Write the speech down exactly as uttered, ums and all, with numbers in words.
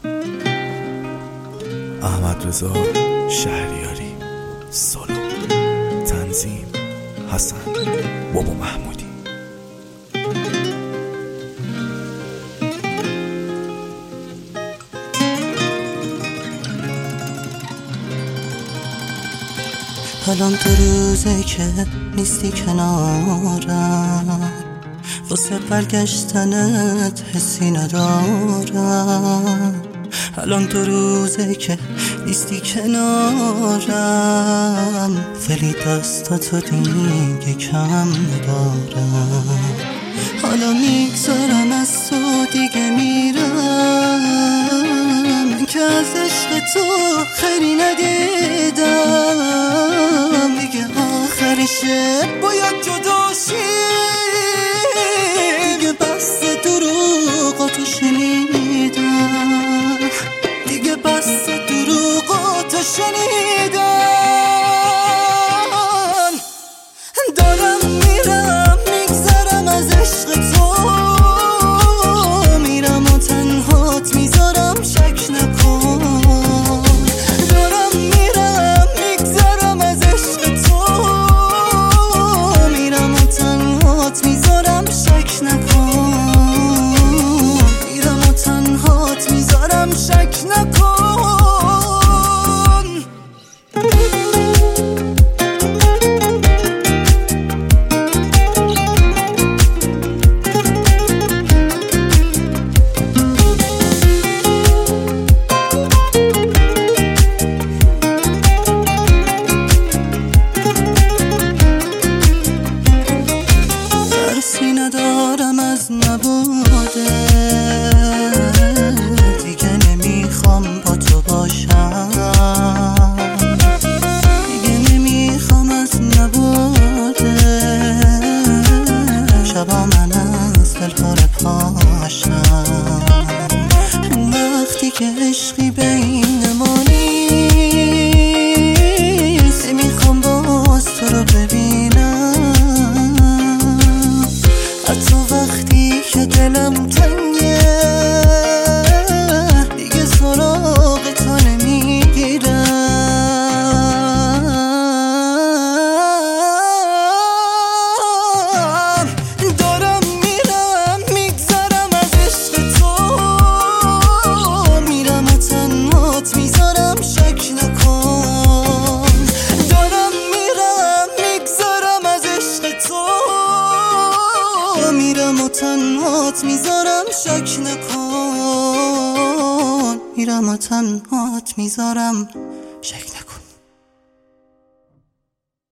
احمد رضا شهریاری، سولو، تنظیم حسن بابا محمودی. الان تو روزه که نیستی کنارم، واسه برگشتنت حسی ندارم. الان تو روزه که نیستی کنارم، ولی دستاتو دیگه کم ندارم. حالا میگذارم از تو دیگه میرم، که از عشق تو خیلی ندیدم. دیگه آخرشه باید جدا شی، دیگه بس دروغاتو شنیدم، دیگه بس دروغاتو شنیدم. دارم میرم میگذرم از عشق تو، میرم و تنهات میذارم شک نکن. دارم میرم میگذرم از عشق تو، میرم و تنهات میذارم شک نکن. میرم و تنهات میذارم شک نکن. ترسی ندارم از نبوده، دیگه نمیخوام با تو باشم، دیگه نمیخوام از نبوده. شبا من از دلهاره پاشم، وقتی که عشقی بین ما نیست، میخوام باز تو رو ببینم. حتی وقتی که دلم تنگه، دیگه سراغ تو نمیگیرم. دارم میرم میگذرم از عشق تو، میرم و تنهات میذارم شک نکن. دارم میرم میگذرم از عشق تو، میرم و تنهات میذارم شک نکن. میرم و تنهات میذارم شک